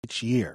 each year.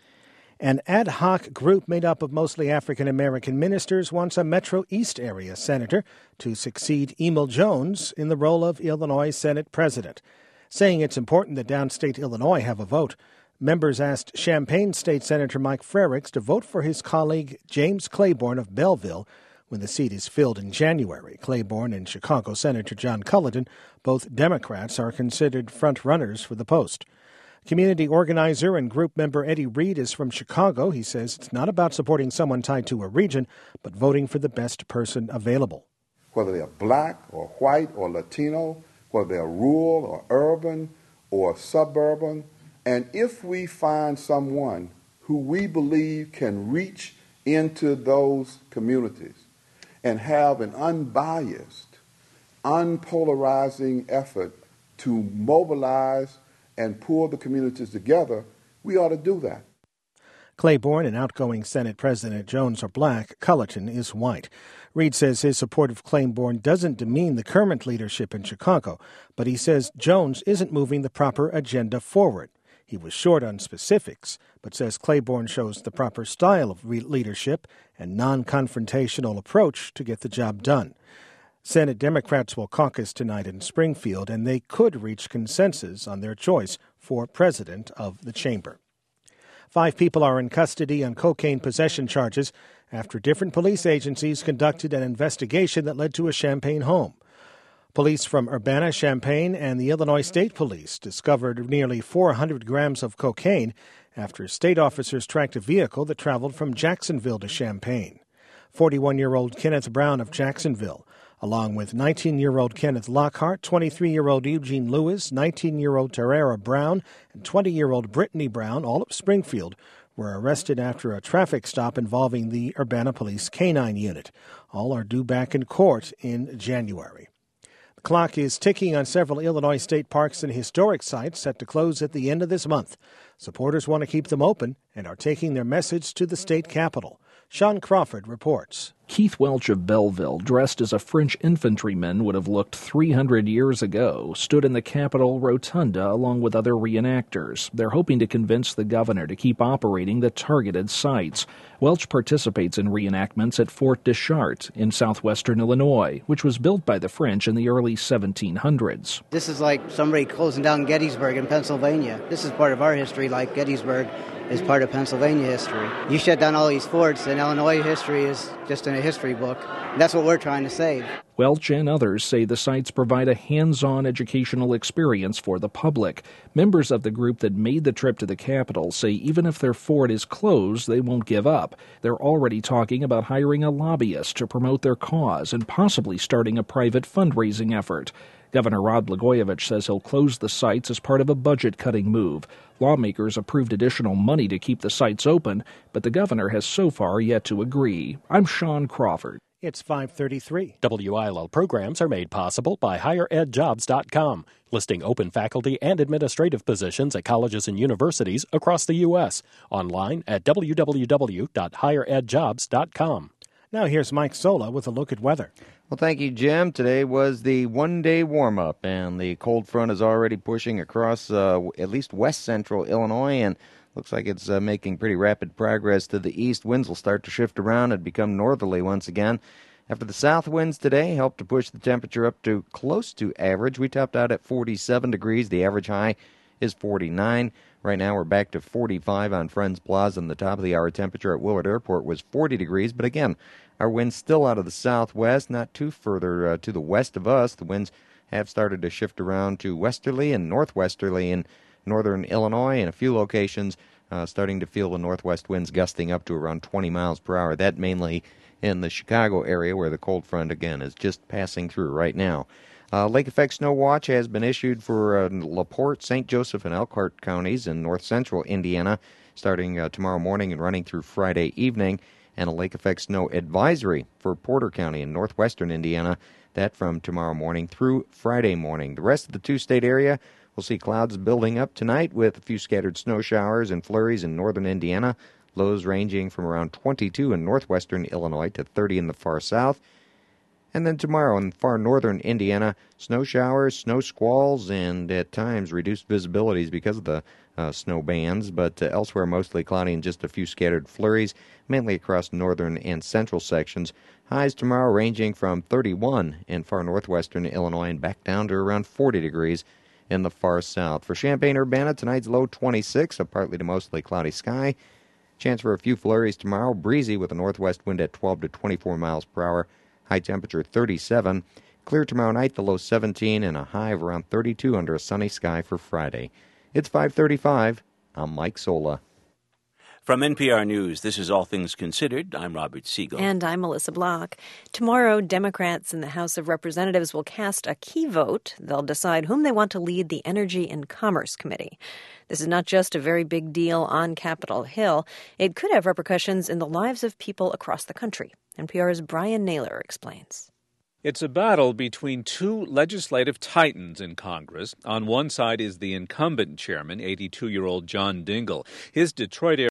An ad hoc group made up of mostly African-American ministers wants a Metro East area senator to succeed Emil Jones in the role of Illinois Senate president. Saying it's important that downstate Illinois have a vote, members asked Champaign State Senator Mike Frerichs to vote for his colleague James Claiborne of Belleville when the seat is filled in January. Claiborne and Chicago Senator John Culleton, both Democrats, are considered front-runners for the post. Community organizer and group member Eddie Reed is from Chicago. He says it's not about supporting someone tied to a region, but voting for the best person available. Whether they're black or white or Latino, whether they're rural or urban or suburban, and if we find someone who we believe can reach into those communities and have an unbiased, unpolarizing effort to mobilize and pull the communities together, we ought to do that. Claiborne and outgoing Senate President Jones are black. Culleton is white. Reed says his support of Claiborne doesn't demean the current leadership in Chicago, but he says Jones isn't moving the proper agenda forward. He was short on specifics, but says Claiborne shows the proper style of leadership and non-confrontational approach to get the job done. Senate Democrats will caucus tonight in Springfield, and they could reach consensus on their choice for president of the chamber. 5 people are in custody on cocaine possession charges after different police agencies conducted an investigation that led to a Champaign home. Police from Urbana, Champaign, and the Illinois State Police discovered nearly 400 grams of cocaine after state officers tracked a vehicle that traveled from Jacksonville to Champaign. 41-year-old Kenneth Brown of Jacksonville, along with 19-year-old Kenneth Lockhart, 23-year-old Eugene Lewis, 19-year-old Terrera Brown, and 20-year-old Brittany Brown, all of Springfield, were arrested after a traffic stop involving the Urbana Police K-9 unit. All are due back in court in January. The clock is ticking on several Illinois state parks and historic sites set to close at the end of this month. Supporters want to keep them open and are taking their message to the state capitol. Sean Crawford reports. Keith Welch of Belleville, dressed as a French infantryman would have looked 300 years ago, stood in the Capitol Rotunda along with other reenactors. They're hoping to convince the governor to keep operating the targeted sites. Welch participates in reenactments at Fort Deschartres in southwestern Illinois, which was built by the French in the early 1700s. This is like somebody closing down Gettysburg in Pennsylvania. This is part of our history, like Gettysburg is part of Pennsylvania history. You shut down all these forts, and Illinois history is just in a history book. And that's what we're trying to save. Welch and others say the sites provide a hands-on educational experience for the public. Members of the group that made the trip to the Capitol say even if their fort is closed, they won't give up. They're already talking about hiring a lobbyist to promote their cause and possibly starting a private fundraising effort. Governor Rod Blagojevich says he'll close the sites as part of a budget-cutting move. Lawmakers approved additional money to keep the sites open, but the governor has so far yet to agree. I'm Sean Crawford. It's 5:33. WILL programs are made possible by HigherEdJobs.com, listing open faculty and administrative positions at colleges and universities across the U.S. Online at www.higheredjobs.com. Now here's Mike Sola with a look at weather. Well, thank you, Jim. Today was the one-day warm-up, and the cold front is already pushing across at least west-central Illinois, and looks like it's making pretty rapid progress to the east. Winds will start to shift around and become northerly once again. After the south winds today helped to push the temperature up to close to average. We topped out at 47 degrees. The average high is 49. Right now we're back to 45 on Friends Plaza, and the top of the hour temperature at Willard Airport was 40 degrees. But again, our wind's still out of the southwest, not too further to the west of us. The winds have started to shift around to westerly and northwesterly in northern Illinois, and a few locations starting to feel the northwest winds gusting up to around 20 miles per hour. That mainly in the Chicago area, where the cold front, again, is just passing through right now. Lake effect snow watch has been issued for LaPorte, St. Joseph, and Elkhart counties in north-central Indiana, starting tomorrow morning and running through Friday evening, and a lake effect snow advisory for Porter County in northwestern Indiana, that from tomorrow morning through Friday morning. The rest of the two-state area will see clouds building up tonight with a few scattered snow showers and flurries in northern Indiana, lows ranging from around 22 in northwestern Illinois to 30 in the far south. And then tomorrow in far northern Indiana, snow showers, snow squalls, and at times reduced visibilities because of the snow bands, but elsewhere mostly cloudy and just a few scattered flurries, mainly across northern and central sections. Highs tomorrow ranging from 31 in far northwestern Illinois and back down to around 40 degrees in the far south. For Champaign-Urbana, tonight's low 26, a partly to mostly cloudy sky. Chance for a few flurries tomorrow, breezy with a northwest wind at 12 to 24 miles per hour. High temperature 37. Clear tomorrow night, the low 17 and a high of around 32 under a sunny sky for Friday. It's 5:35. I'm Mike Sola. From NPR News, this is All Things Considered. I'm Robert Siegel. And I'm Melissa Block. Tomorrow, Democrats in the House of Representatives will cast a key vote. They'll decide whom they want to lead the Energy and Commerce Committee. This is not just a very big deal on Capitol Hill. It could have repercussions in the lives of people across the country. NPR's Brian Naylor explains. It's a battle between two legislative titans in Congress. On one side is the incumbent chairman, 82-year-old John Dingell. His Detroit